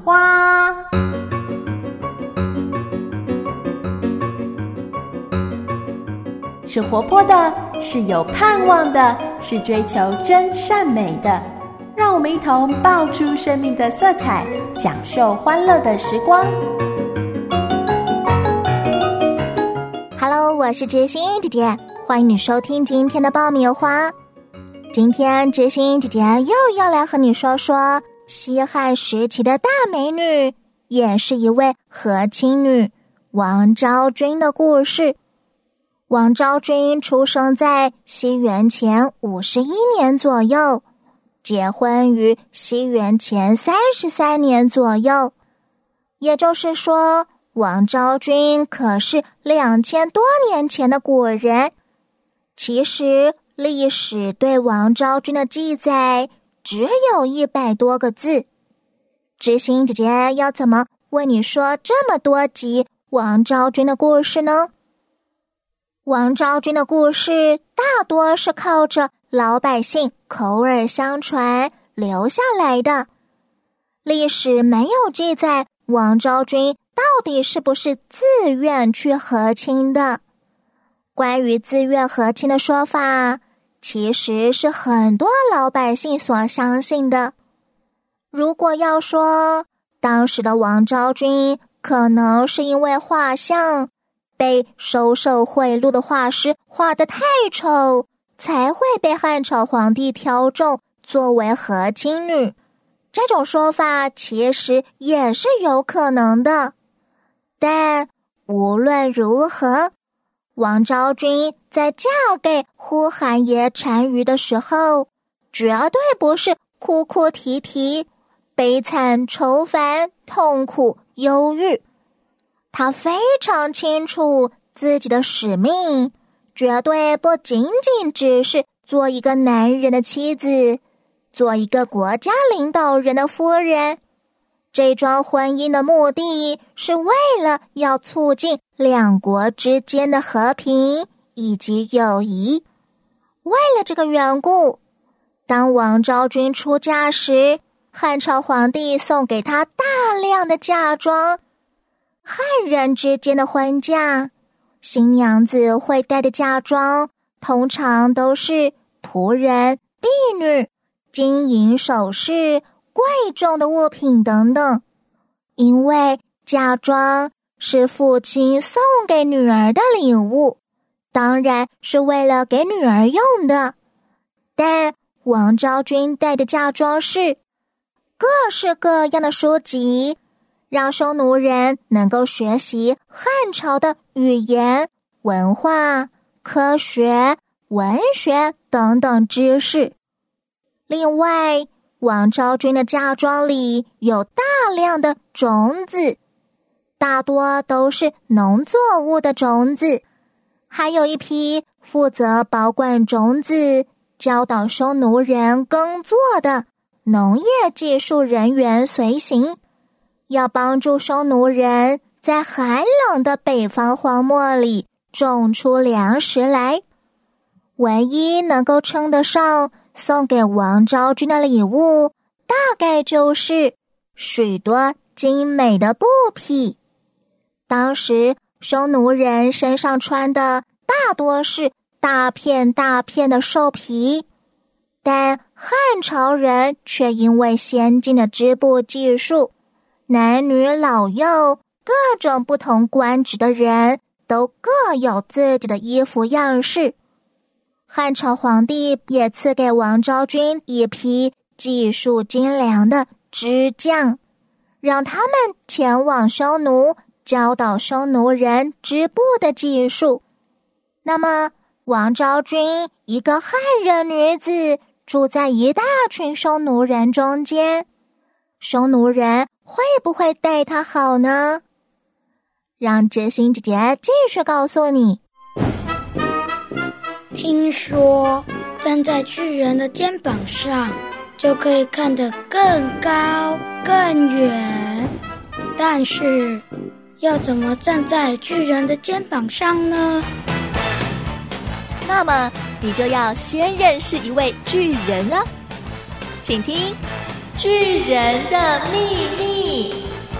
花。是活泼的，是有盼望的，是追求真善美的。让我们一同爆出生命的色彩，享受欢乐的时光。 Hello， 我是知心姐姐，欢迎你收听今天的爆米花。今天知心姐姐又要来和你说说西汉时期的大美女，也是一位和亲女王昭君的故事。王昭君出生在西元前51年左右，结婚于西元前33年左右，也就是说，王昭君可是2000多年前的古人。其实，历史对王昭君的记载只有100多个字。知心姐姐要怎么为你说这么多集王昭君的故事呢？王昭君的故事大多是靠着老百姓口耳相传留下来的，历史没有记载王昭君到底是不是自愿去和亲的。关于自愿和亲的说法，其实是很多老百姓所相信的。如果要说当时的王昭君可能是因为画像被收受贿赂的画师画得太丑，才会被汉朝皇帝挑中作为和亲女，这种说法其实也是有可能的。但无论如何，王昭君在嫁给呼韩邪单于的时候，绝对不是哭哭啼啼、悲惨愁烦、痛苦忧郁。她非常清楚自己的使命，绝对不仅仅只是做一个男人的妻子，做一个国家领导人的夫人。这桩婚姻的目的是为了要促进两国之间的和平以及友谊。为了这个缘故，当王昭君出嫁时，汉朝皇帝送给她大量的嫁妆。汉人之间的婚嫁，新娘子会带的嫁妆通常都是仆人、婢女、金银首饰、贵重的物品等等。因为嫁妆是父亲送给女儿的礼物，当然是为了给女儿用的。但王昭君带的嫁妆是各式各样的书籍，让匈奴人能够学习汉朝的语言、文化、科学、文学等等知识。另外，王昭君的嫁妆里有大量的种子，大多都是农作物的种子，还有一批负责保管种子、教导匈奴人耕作的农业技术人员随行，要帮助匈奴人在寒冷的北方荒漠里种出粮食来。唯一能够称得上送给王昭君的礼物，大概就是许多精美的布匹。当时匈奴人身上穿的大多是大片大片的兽皮，但汉朝人却因为先进的织布技术，男女老幼各种不同官职的人都各有自己的衣服样式。汉朝皇帝也赐给王昭君一批技术精良的织匠，让他们前往匈奴，教导匈奴人织布的技术。那么，王昭君一个汉人女子住在一大群匈奴人中间，匈奴人会不会待她好呢？让知心姐姐继续告诉你。 听说站在巨人的肩膀上就可以看得更高更远，但是要怎么站在巨人的肩膀上呢？ 那么你就要先认识一位巨人啊，请听巨人的秘密。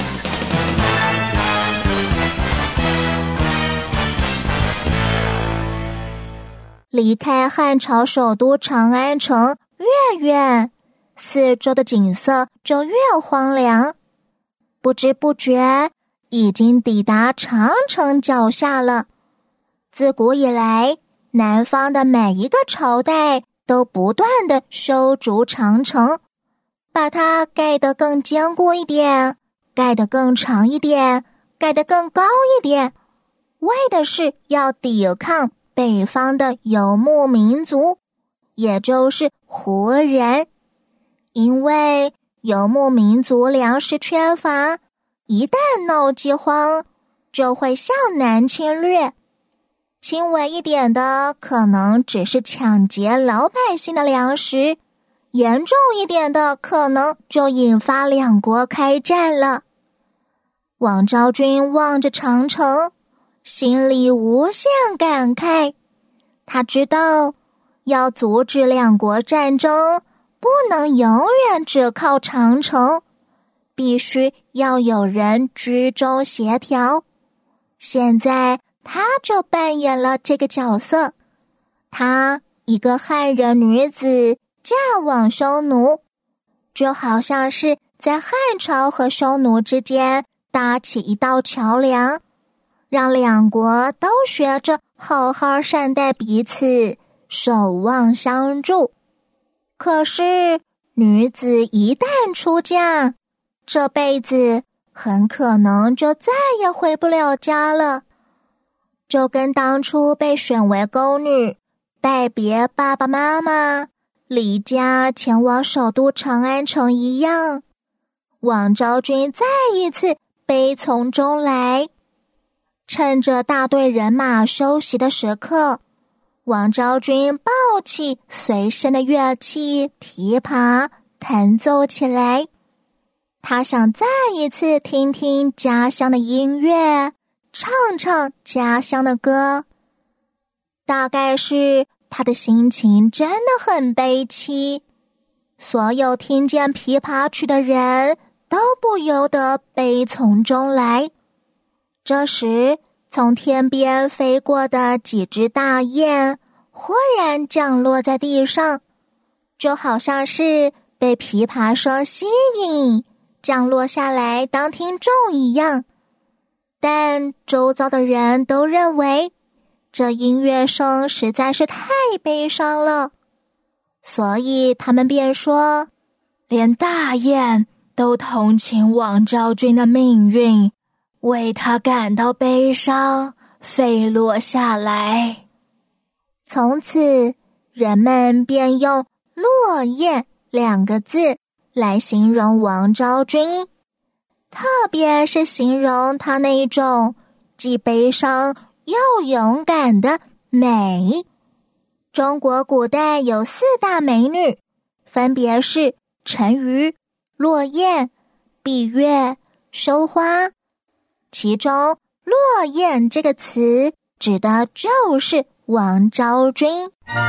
离开汉朝首都长安城越远，四周的景色就越荒凉。不知不觉，已经抵达长城脚下了。自古以来，南方的每一个朝代都不断地修筑长城，把它盖得更坚固一点，盖得更长一点，盖得更高一点，为的是要抵抗北方的游牧民族，也就是胡人。因为游牧民族粮食缺乏，一旦闹饥荒，就会向南侵略。轻微一点的可能只是抢劫老百姓的粮食，严重一点的可能就引发两国开战了。王昭君望着长城，心里无限感慨。他知道，要阻止两国战争，不能永远只靠长城，必须要有人居中协调。现在他就扮演了这个角色。她一个汉人女子嫁往匈奴，就好像是在汉朝和匈奴之间搭起一道桥梁，让两国都学着好好善待彼此，守望相助。可是女子一旦出嫁，这辈子很可能就再也回不了家了。就跟当初被选为宫女，拜别爸爸妈妈，离家前往首都长安城一样，王昭君再一次悲从中来。趁着大队人马休息的时刻，王昭君抱起随身的乐器琵琶，弹奏起来。她想再一次听听家乡的音乐，唱唱家乡的歌。大概是她的心情真的很悲戚，所有听见琵琶曲的人都不由得悲从中来。这时，从天边飞过的几只大雁忽然降落在地上，就好像是被琵琶声吸引，降落下来当听众一样。但周遭的人都认为这音乐声实在是太悲伤了，所以他们便说，连大雁都同情王昭君的命运，为她感到悲伤，飞落下来。从此，人们便用落雁2个字来形容王昭君，特别是形容她那一种既悲伤又勇敢的美。中国古代有4大美女，分别是沉鱼、落雁、闭月、羞花。其中落雁这个词指的就是王昭君。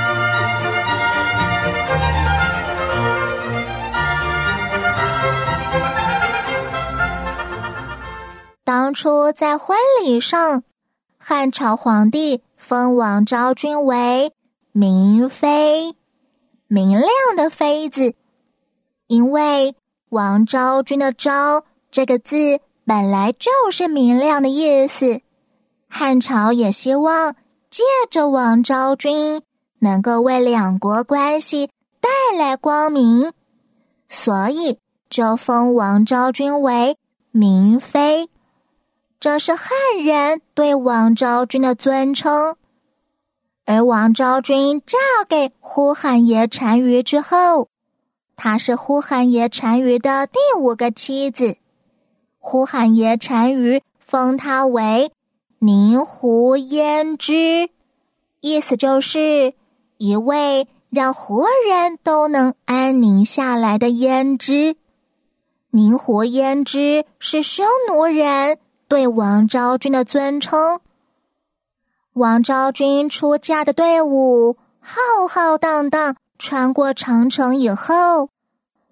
当初在婚礼上，汉朝皇帝封王昭君为明妃，明亮的妃子。因为王昭君的昭这个字本来就是明亮的意思，汉朝也希望借着王昭君能够为两国关系带来光明，所以就封王昭君为明妃。这是汉人对王昭君的尊称。而王昭君嫁给呼韩邪单于之后，她是呼韩邪单于的第5个妻子。呼韩邪单于封她为宁胡胭脂，意思就是一位让胡人都能安宁下来的胭脂。宁胡胭脂是匈奴人对王昭君的尊称。王昭君出嫁的队伍浩浩荡荡穿过长城以后，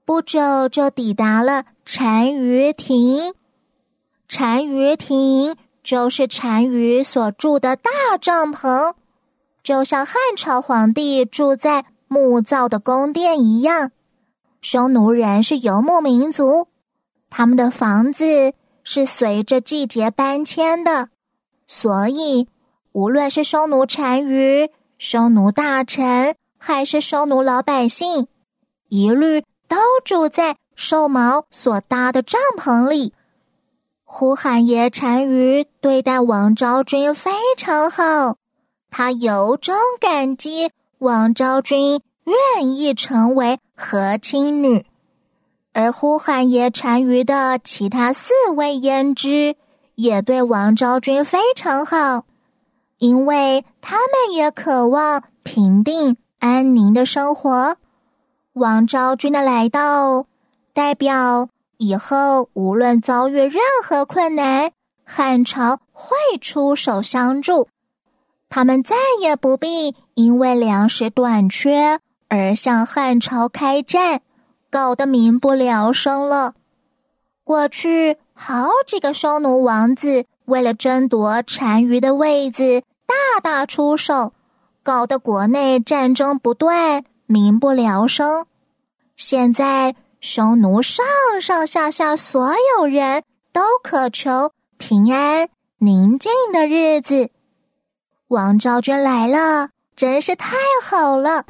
不久就抵达了单于庭。单于庭就是单于所住的大帐篷，就像汉朝皇帝住在木造的宫殿一样。匈奴人是游牧民族，他们的房子是随着季节搬迁的，所以无论是匈奴单于、匈奴大臣还是匈奴老百姓，一律都住在兽毛所搭的帐篷里。呼韩邪单于对待王昭君非常好，他由衷感激王昭君愿意成为和亲女。而呼韩邪单于的其他4位胭脂也对王昭君非常好，因为他们也渴望平定安宁的生活。王昭君的来到代表以后无论遭遇任何困难，汉朝会出手相助，他们再也不必因为粮食短缺而向汉朝开战，搞得民不聊生了。过去好几个匈奴王子为了争夺单于的位子大打出手，搞得国内战争不断，民不聊生。现在匈奴上上下下所有人都渴求平安宁静的日子。王昭君来了，真是太好了。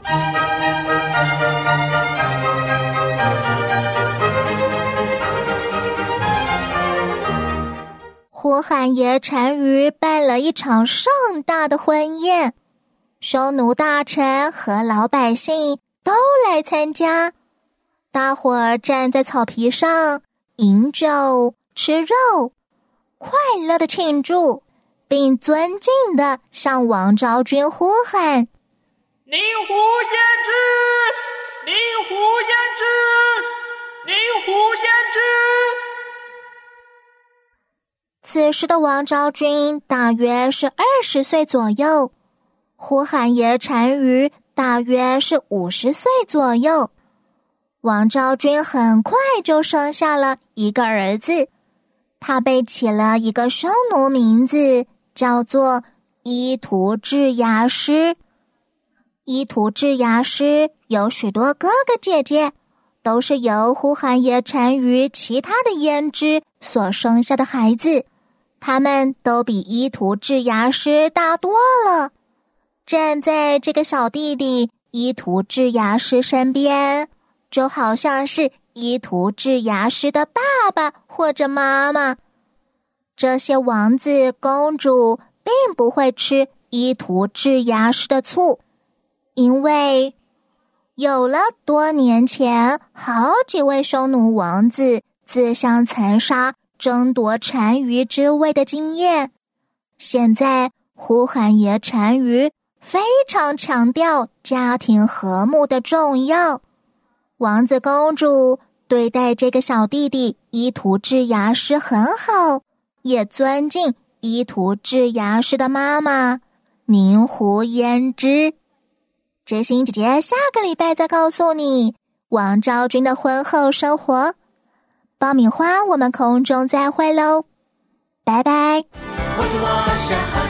呼韩邪单于办了一场盛大的婚宴，匈奴大臣和老百姓都来参加。大伙儿站在草皮上饮酒吃肉，快乐的庆祝，并尊敬地向王昭君呼喊： 宁胡胭脂，宁胡胭脂，宁胡胭脂。 此时的王昭君大约是20岁左右，呼韩邪单于大约是50岁左右。王昭君很快就生下了一个儿子，他被起了一个匈奴名字，叫做伊图智牙师。伊图智牙师有许多哥哥姐姐，都是由呼韩邪单于其他的胭脂所生下的孩子，他们都比伊图智牙师大多了。站在这个小弟弟伊图智牙师身边，就好像是伊图智牙师的爸爸或者妈妈。这些王子公主并不会吃伊图智牙师的醋，因为有了多年前好几位匈奴王子自相残杀争夺单于之位的经验，现在呼韩邪单于非常强调家庭和睦的重要。王子公主对待这个小弟弟伊图智牙师很好，也尊敬伊图智牙师的妈妈宁胡胭脂。知心姐姐下个礼拜再告诉你王昭君的婚后生活。爆米花，我们空中再会喽，拜拜。 我就我是和